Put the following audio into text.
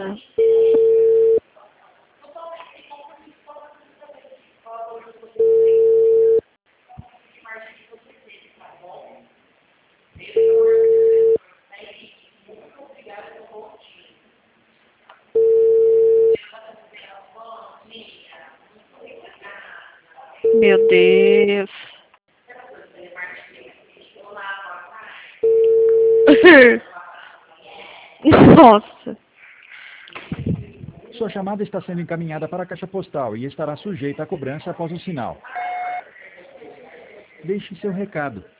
Meu Deus. Nossa. Sua chamada está sendo encaminhada para a caixa postal e estará sujeita à cobrança após o sinal. Deixe seu recado.